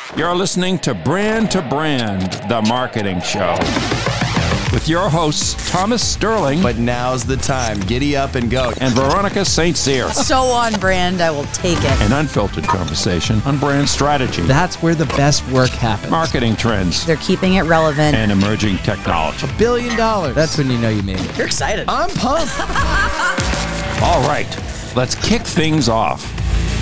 You're listening to Brand, the marketing show. With your hosts, Thomas Sterling. But now's the time. Giddy up and go. And Veronica St. Cyr. So on brand, I will take it. An unfiltered conversation on brand strategy. That's where the best work happens. Marketing trends. They're keeping it relevant. And emerging technology. $1 billion. That's when you know you made it. You're excited. I'm pumped. All right, let's kick things off.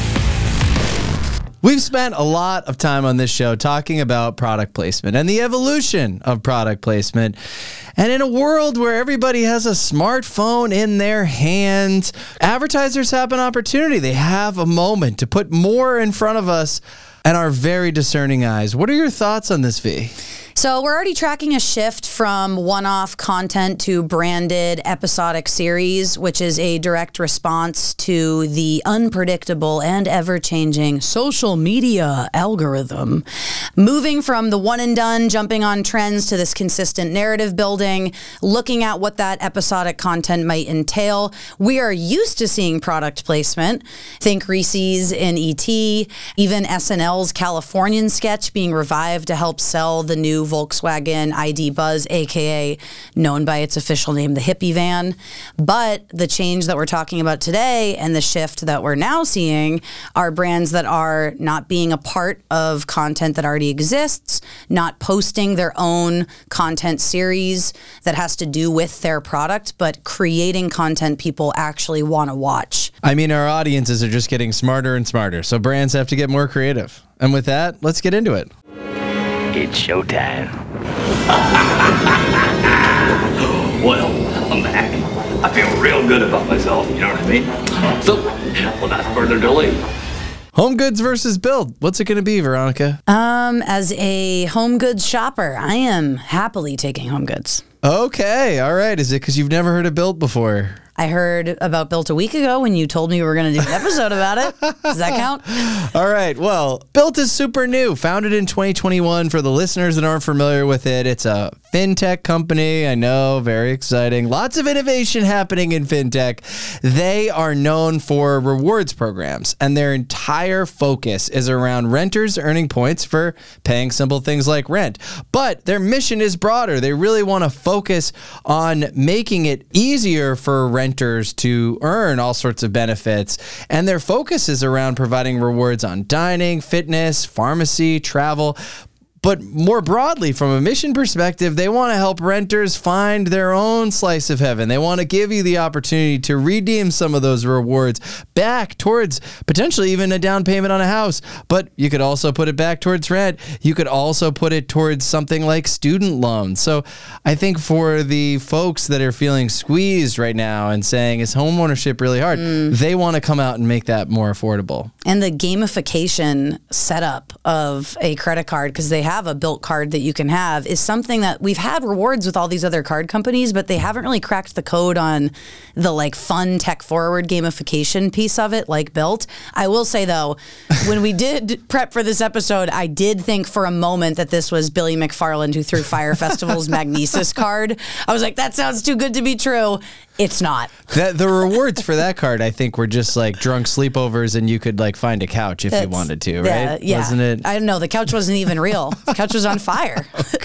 We've spent a lot of time on this show talking about product placement and the evolution of product placement. And in a world where everybody has a smartphone in their hands, advertisers have an opportunity. They have a moment to put more in front of us and our very discerning eyes. What are your thoughts on this, V? So we're already tracking a shift from one-off content to branded episodic series, which is a direct response to the unpredictable and ever-changing social media algorithm. Moving from the one and done, jumping on trends to this consistent narrative building, looking at what that episodic content might entail. We are used to seeing product placement. Think Reese's in E.T., even SNL's Californian sketch being revived to help sell the new Volkswagen ID Buzz, aka known by its official name, the hippie van. But the change that we're talking about today and the shift that we're now seeing are brands that are not being a part of content that already exists, not posting their own content series that has to do with their product, but creating content people actually want to watch. I mean, our audiences are just getting smarter and smarter, so brands have to get more creative. And with that, let's get into it. It's showtime. Well, I'm back. I feel real good about myself, you know what I mean? So, without further delay. Home goods versus build. What's it going to be, Veronica? As a home goods shopper, I am happily taking home goods. Okay, all right. Is it because you've never heard of build before? I heard about Built a week ago when you told me we were going to do an episode about it. Does that count? All right. Well, Built is super new. Founded in 2021. For the listeners that aren't familiar with it, it's a fintech company. I know, very exciting. Lots of innovation happening in fintech. They are known for rewards programs, and their entire focus is around renters earning points for paying simple things like rent. But their mission is broader. They really want to focus on making it easier for renters to earn all sorts of benefits. And their focus is around providing rewards on dining, fitness, pharmacy, travel. But more broadly, from a mission perspective, they want to help renters find their own slice of heaven. They want to give you the opportunity to redeem some of those rewards back towards potentially even a down payment on a house. But you could also put it back towards rent. You could also put it towards something like student loans. So I think for the folks that are feeling squeezed right now and saying, is homeownership really hard? They want to come out and make that more affordable. And the gamification setup of a credit card, because they have a built card that you can have, is something that we've had rewards with all these other card companies, but they haven't really cracked the code on the like fun tech forward gamification piece of it like Built. I will say though, when we did prep for this episode, I did think for a moment that this was Billy McFarland who threw Fire Festival's Magnesis card. I was like, that sounds too good to be true. It's not. The rewards for that card, I think, were just like drunk sleepovers, and you could like find a couch if you wanted to, right? Yeah. Wasn't it? I don't know. The couch wasn't even real. The couch was on fire.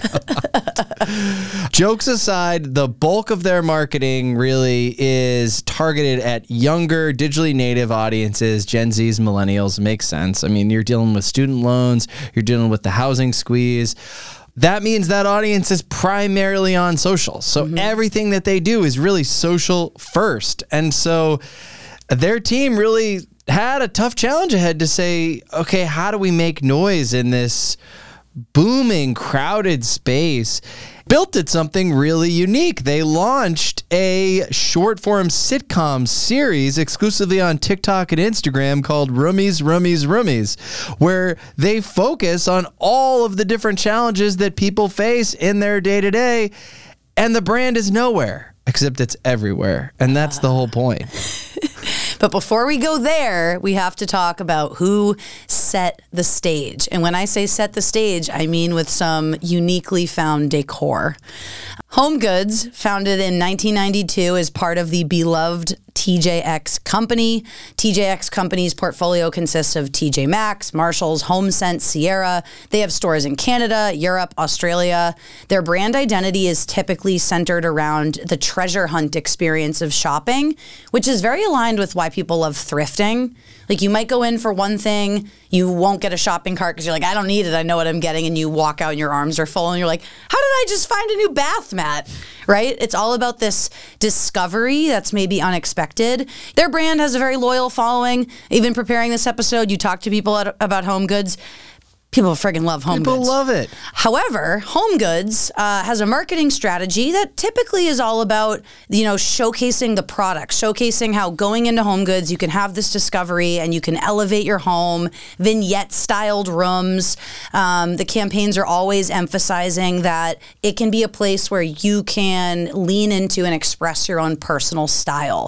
Jokes aside, the bulk of their marketing really is targeted at younger, digitally native audiences, Gen Zs, millennials. Makes sense. I mean, you're dealing with student loans, you're dealing with the housing squeeze. That means that audience is primarily on social. So everything that they do is really social first. And so their team really had a tough challenge ahead to say, okay, how do we make noise in this booming, crowded space? Built did something really unique. They launched a short-form sitcom series exclusively on TikTok and Instagram called Roomies, Roomies, Roomies, where they focus on all of the different challenges that people face in their day-to-day, and the brand is nowhere, except it's everywhere, and that's the whole point. But before we go there, we have to talk about who set the stage. And when I say set the stage, I mean with some uniquely found decor. Home Goods, founded in 1992 as part of the beloved TJX Company. TJX Company's portfolio consists of TJ Maxx, Marshalls, HomeSense, Sierra. They have stores in Canada, Europe, Australia. Their brand identity is typically centered around the treasure hunt experience of shopping, which is very aligned with why people love thrifting. Like, you might go in for one thing, you won't get a shopping cart because you're like, I don't need it, I know what I'm getting, and you walk out and your arms are full and you're like, how did I just find a new bath mat? Right? It's all about this discovery that's maybe unexpected. Their brand has a very loyal following. Even preparing this episode, you talk to people about Home Goods. People friggin' love Home Goods. People love it. However, Home Goods has a marketing strategy that typically is all about, showcasing the product, showcasing how going into Home Goods, you can have this discovery and you can elevate your home, vignette-styled rooms. The campaigns are always emphasizing that it can be a place where you can lean into and express your own personal style.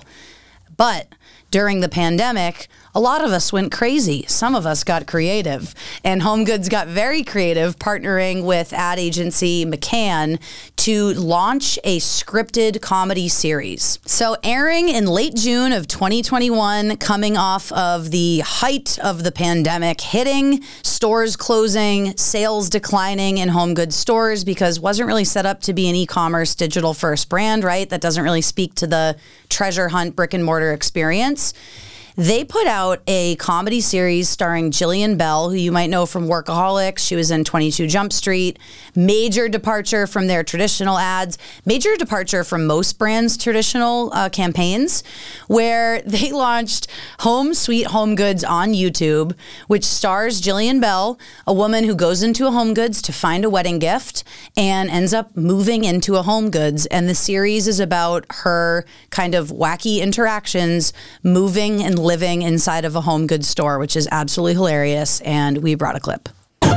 But during the pandemic, a lot of us went crazy. Some of us got creative. And Home Goods got very creative, partnering with ad agency McCann to launch a scripted comedy series. So airing in late June of 2021, coming off of the height of the pandemic hitting, stores closing, sales declining in Home Goods stores because it wasn't really set up to be an e-commerce digital first brand, right? That doesn't really speak to the treasure hunt brick and mortar experience. They put out a comedy series starring Jillian Bell, who you might know from Workaholics. She was in 22 Jump Street. Major departure from their traditional ads. Major departure from most brands' traditional campaigns, where they launched Home Sweet Home Goods on YouTube, which stars Jillian Bell, a woman who goes into a Home Goods to find a wedding gift and ends up moving into a Home Goods. And the series is about her kind of wacky interactions moving and living inside of a Home Goods store, which is absolutely hilarious, and we brought a clip.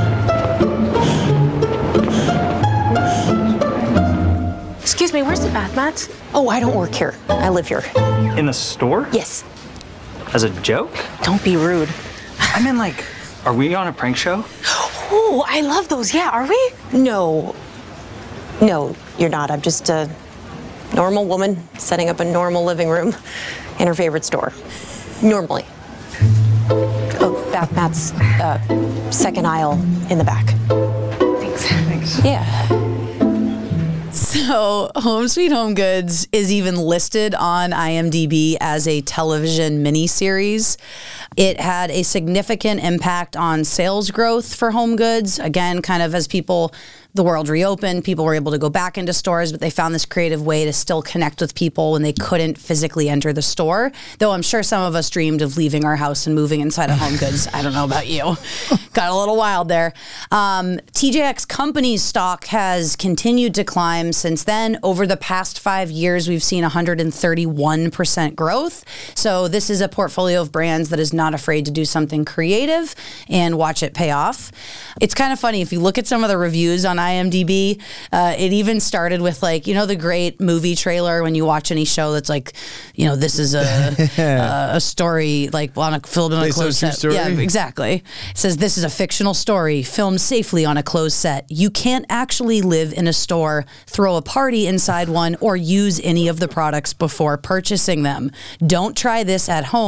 Excuse me, where's the bath mats? Oh, I don't work here. I live here. In the store? Yes. As a joke? Don't be rude. I mean, are we on a prank show? Oh, I love those. Yeah, are we? No, you're not. I'm just a normal woman setting up a normal living room in her favorite store. Normally. Oh, bath mats, second aisle in the back. Thanks. Yeah. So Home Sweet Home Goods is even listed on IMDb as a television miniseries. It had a significant impact on sales growth for Home Goods. Again, kind of as the world reopened, people were able to go back into stores, but they found this creative way to still connect with people when they couldn't physically enter the store. Though I'm sure some of us dreamed of leaving our house and moving inside a Home Goods. I don't know about you. Got a little wild there. TJX Company's stock has continued to climb since then. Over the past 5 years, we've seen 131% growth. So this is a portfolio of brands that is not afraid to do something creative and watch it pay off. It's kind of funny. If you look at some of the reviews on IMDb, it even started with the great movie trailer when you watch any show that's this is a story filmed on a closed set. Story? Yeah, exactly. It says this is a fictional story filmed safely on a closed set. You can't actually live in a store, throw a party inside one, or use any of the products before purchasing them. Don't try this at home, ...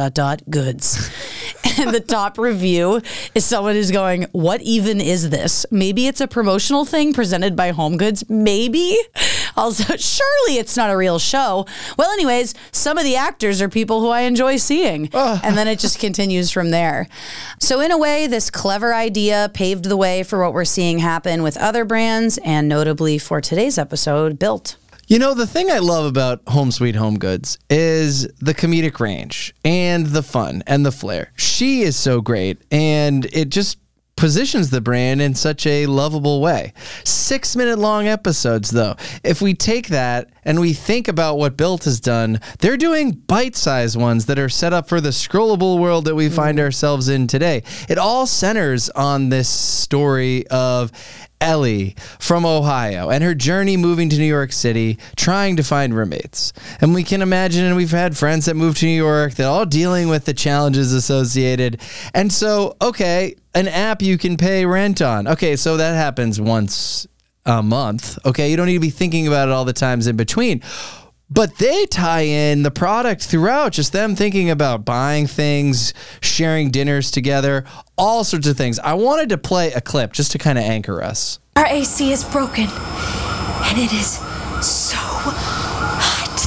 goods. And the top review is someone who's going, what even is this? Maybe it's a promotional thing presented by Home Goods. Maybe. Also, surely it's not a real show. Well, anyways, some of the actors are people who I enjoy seeing. And then it just continues from there. So in a way, this clever idea paved the way for what we're seeing happen with other brands, and notably for today's episode, Built. The thing I love about Home Sweet Home Goods is the comedic range and the fun and the flair. She is so great, and it just positions the brand in such a lovable way. 6-minute long episodes, though. If we take that and we think about what Built has done, they're doing bite-sized ones that are set up for the scrollable world that we find ourselves in today. It all centers on this story of Ellie from Ohio and her journey moving to New York City, trying to find roommates. And we can imagine, and we've had friends that moved to New York, they're all dealing with the challenges associated. And so, okay, an app you can pay rent on. Okay, so that happens once a month. Okay, you don't need to be thinking about it all the times in between. But they tie in the product throughout, just them thinking about buying things, sharing dinners together, all sorts of things. I wanted to play a clip just to kind of anchor us. Our AC is broken, and it is so hot.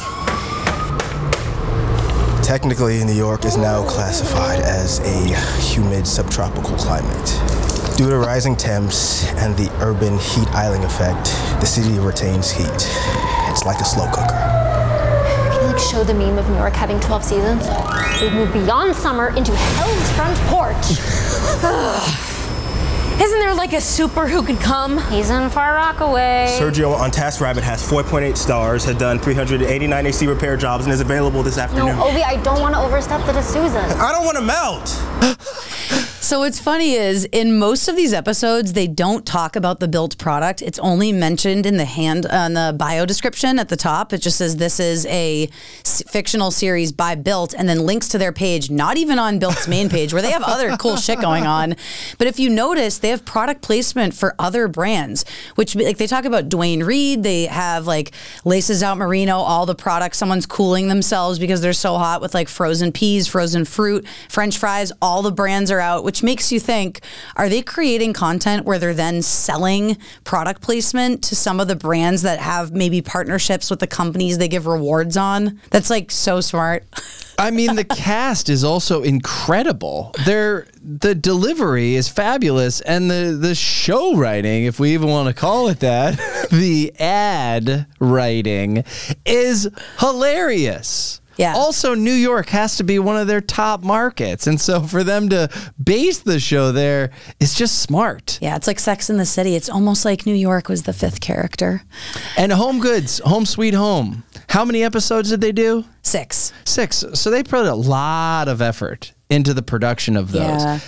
Technically, New York is now classified as a humid subtropical climate. Due to rising temps and the urban heat island effect, the city retains heat. It's like a slow cooker. Show the meme of New York having 12 seasons. We've moved beyond summer into hell's front porch. Isn't there like a super who could come? He's in Far Rockaway. Sergio on TaskRabbit has 4.8 stars, had done 389 AC repair jobs, and is available this afternoon. No, Ovi, I don't want to overstep the D'Souza. I don't want to melt. So what's funny is in most of these episodes, they don't talk about the Built product. It's only mentioned in the bio description at the top. It just says this is a fictional series by Built, and then links to their page, not even on Built's main page where they have other cool shit going on. But if you notice, they have product placement for other brands, which like they talk about Dwayne Reed. They have like Laces Out Merino, all the products. Someone's cooling themselves because they're so hot with like frozen peas, frozen fruit, French fries. All the brands are out, which makes you think, are they creating content where they're then selling product placement to some of the brands that have maybe partnerships with the companies they give rewards on? That's like so smart. I mean, the cast is also incredible. The delivery is fabulous, and the show writing, if we even want to call it that, the ad writing is hilarious. Yeah. Also, New York has to be one of their top markets. And so for them to base the show there is just smart. Yeah, it's like Sex in the City. It's almost like New York was the fifth character. And Home Goods, Home Sweet Home. How many episodes did they do? 6. 6. So they put a lot of effort into the production of those. Yeah.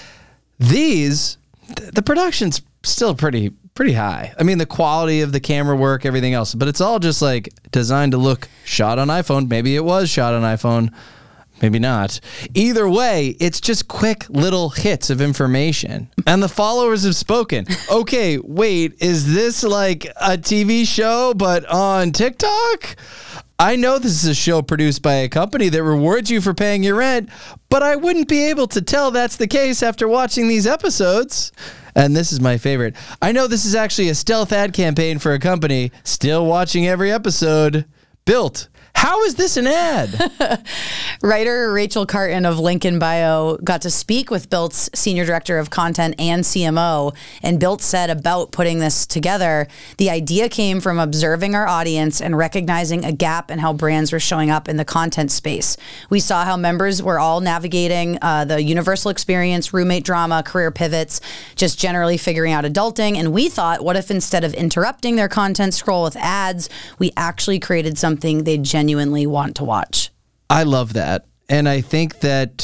These, the production's still pretty high. I mean, the quality of the camera work, everything else, but it's all just like designed to look shot on iPhone. Maybe it was shot on iPhone, maybe not. Either way, it's just quick little hits of information. And the followers have spoken. Okay, wait, is this like a TV show but on TikTok? I know this is a show produced by a company that rewards you for paying your rent, but I wouldn't be able to tell that's the case after watching these episodes. And this is my favorite. I know this is actually a stealth ad campaign for a company still watching every episode. Built. How is this an ad? Writer Rachel Carton of Lincoln Bio got to speak with Built's senior director of content and CMO, and Built said about putting this together, the idea came from observing our audience and recognizing a gap in how brands were showing up in the content space. We saw how members were all navigating the universal experience, roommate drama, career pivots, just generally figuring out adulting, and we thought, what if instead of interrupting their content scroll with ads, we actually created something they genuinely want to watch? I love that. And I think that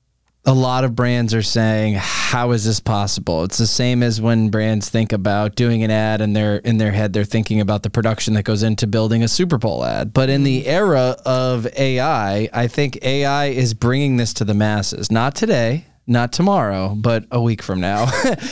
a lot of brands are saying, how is this possible? It's the same as when brands think about doing an ad and they're in their head, they're thinking about the production that goes into building a Super Bowl ad. But in the era of AI, I think AI is bringing this to the masses. Not today, not tomorrow, but a week from now.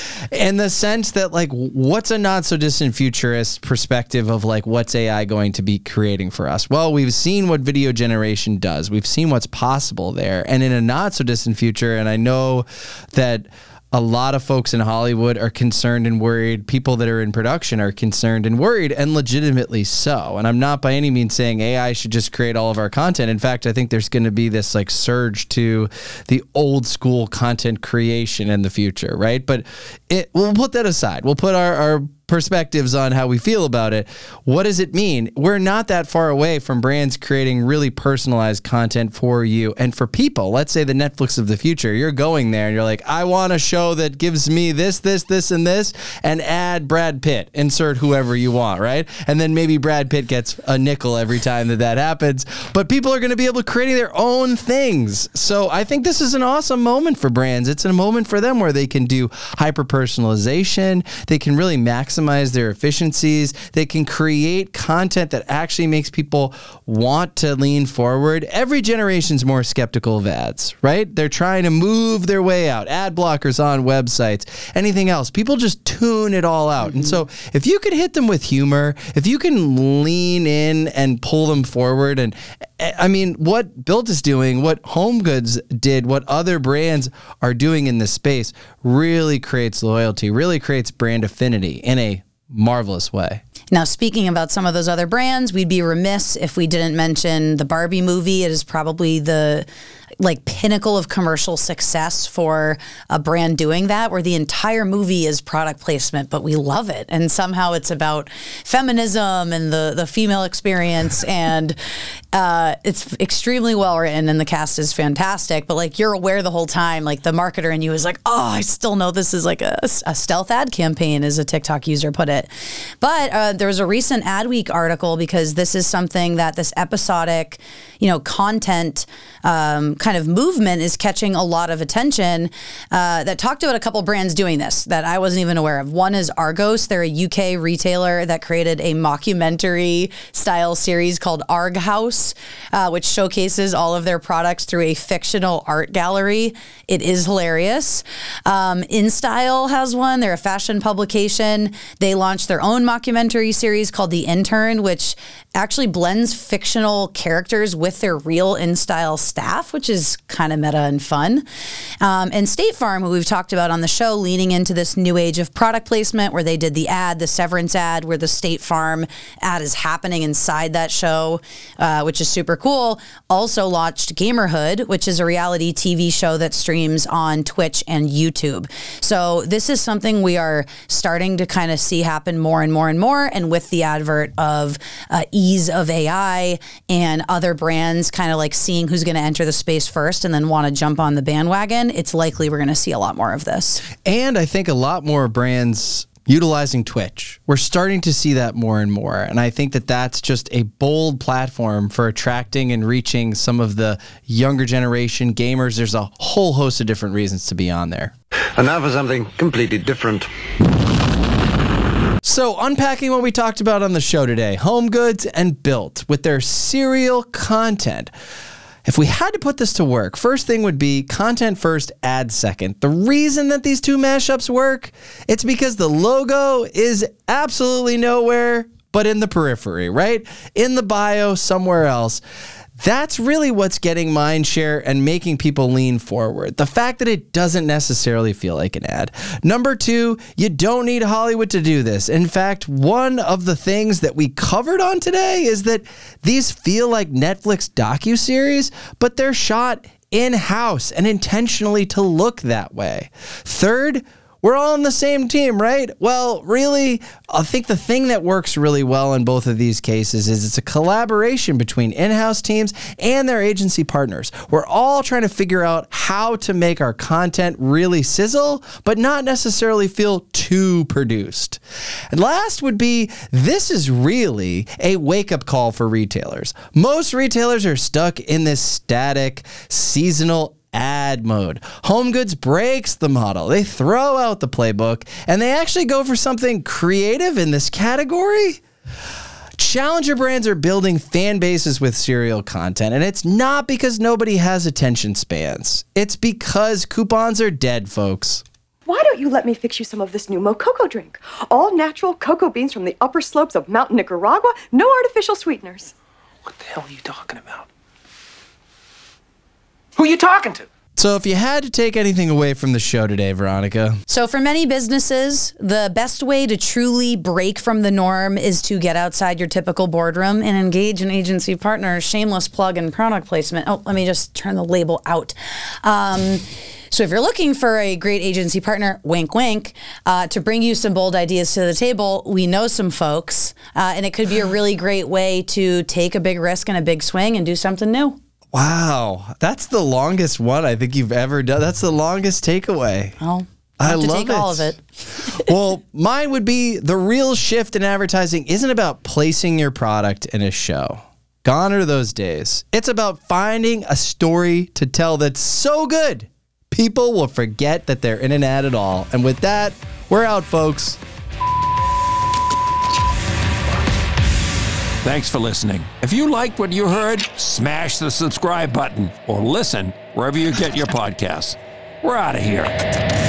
In the sense that, like, what's a not so distant futurist perspective of like, what's AI going to be creating for us? Well, we've seen what video generation does. We've seen what's possible there. And in a not so distant future, and I know that a lot of folks in Hollywood are concerned and worried. People that are in production are concerned and worried, and legitimately so. And I'm not by any means saying AI should just create all of our content. In fact, I think there's going to be this like surge to the old school content creation in the future, right? But we'll put that aside. We'll put our perspectives on how we feel about it. What does it mean? We're not that far away from brands creating really personalized content for you and for people. Let's say the Netflix of the future. You're going there and you're like, I want a show that gives me this, and this, and add Brad Pitt. Insert whoever you want, right? And then maybe Brad Pitt gets a nickel every time that happens. But people are going to be able to create their own things. So I think this is an awesome moment for brands. It's a moment for them where they can do hyper-personalization. They can really maximize maximize their efficiencies. They can create content that actually makes people want to lean forward. Every generation's more skeptical of ads, right? They're trying to move their way out. Ad blockers on websites, anything else. People just tune it all out. And so if you could hit them with humor, if you can lean in and pull them forward, and I mean, what Built is doing, what HomeGoods did, what other brands are doing in this space really creates loyalty, really creates brand affinity in a marvelous way. Now, speaking about some of those other brands, we'd be remiss if we didn't mention the Barbie movie. It is probably the pinnacle of commercial success for a brand doing that, where the entire movie is product placement, but we love it. And somehow it's about feminism and the female experience, and it's extremely well written, and the cast is fantastic. But you're aware the whole time, the marketer in you is like, oh, I still know this is a stealth ad campaign, as a TikTok user put it. But there was a recent Adweek article, because this is something that this episodic, content kind of movement is catching a lot of attention, that talked about a couple brands doing this that I wasn't even aware of. One is Argos. They're a UK retailer that created a mockumentary style series called Arg House, which showcases all of their products through a fictional art gallery. It is hilarious. InStyle has one. They're a fashion publication. They launched their own mockumentary series called The Intern, which actually blends fictional characters with their real InStyle staff, which is kind of meta and fun. And State Farm, who we've talked about on the show, leaning into this new age of product placement, where they did the ad, the Severance ad, where the State Farm ad is happening inside that show, which is super cool. Also launched Gamerhood, which is a reality TV show that streams on Twitch and YouTube. So this is something we are starting to kind of see happen more and more and more. And with the advert of ease of AI and other brands kind of seeing who's going to enter the space first and then want to jump on the bandwagon, it's likely we're going to see a lot more of this. And I think a lot more brands utilizing Twitch. We're starting to see that more and more. And I think that that's just a bold platform for attracting and reaching some of the younger generation gamers. There's a whole host of different reasons to be on there. And now for something completely different. So, unpacking what we talked about on the show today, HomeGoods and Built with their serial content. If we had to put this to work, first thing would be content first, ad second. The reason that these two mashups work, it's because the logo is absolutely nowhere but in the periphery, right? In the bio, somewhere else. That's really what's getting mind share and making people lean forward. The fact that it doesn't necessarily feel like an ad. Number two, you don't need Hollywood to do this. In fact, one of the things that we covered on today is that these feel like Netflix docuseries, but they're shot in-house and intentionally to look that way. Third, we're all on the same team, right? Well, really, I think the thing that works really well in both of these cases is it's a collaboration between in-house teams and their agency partners. We're all trying to figure out how to make our content really sizzle, but not necessarily feel too produced. And last would be, this is really a wake-up call for retailers. Most retailers are stuck in this static, seasonal ad mode. HomeGoods breaks the model. They throw out the playbook and they actually go for something creative in this category. Challenger brands are building fan bases with serial content, and it's not because nobody has attention spans. It's because coupons are dead, folks. Why don't you let me fix you some of this new Mococo drink? All natural cocoa beans from the upper slopes of Mountain Nicaragua, no artificial sweeteners. What the hell are you talking about? Who are you talking to? So if you had to take anything away from the show today, Veronica. So for many businesses, the best way to truly break from the norm is to get outside your typical boardroom and engage an agency partner. Shameless plug and product placement. Oh, let me just turn the label out. So if you're looking for a great agency partner, wink, wink, to bring you some bold ideas to the table, we know some folks, and it could be a really great way to take a big risk and a big swing and do something new. Wow, that's the longest one I think you've ever done. That's the longest takeaway. Oh, I love take all of it. Well, mine would be the real shift in advertising isn't about placing your product in a show. Gone are those days. It's about finding a story to tell that's so good, people will forget that they're in an ad at all. And with that, we're out, folks. Thanks for listening. If you liked what you heard, smash the subscribe button or listen wherever you get your podcasts. We're out of here.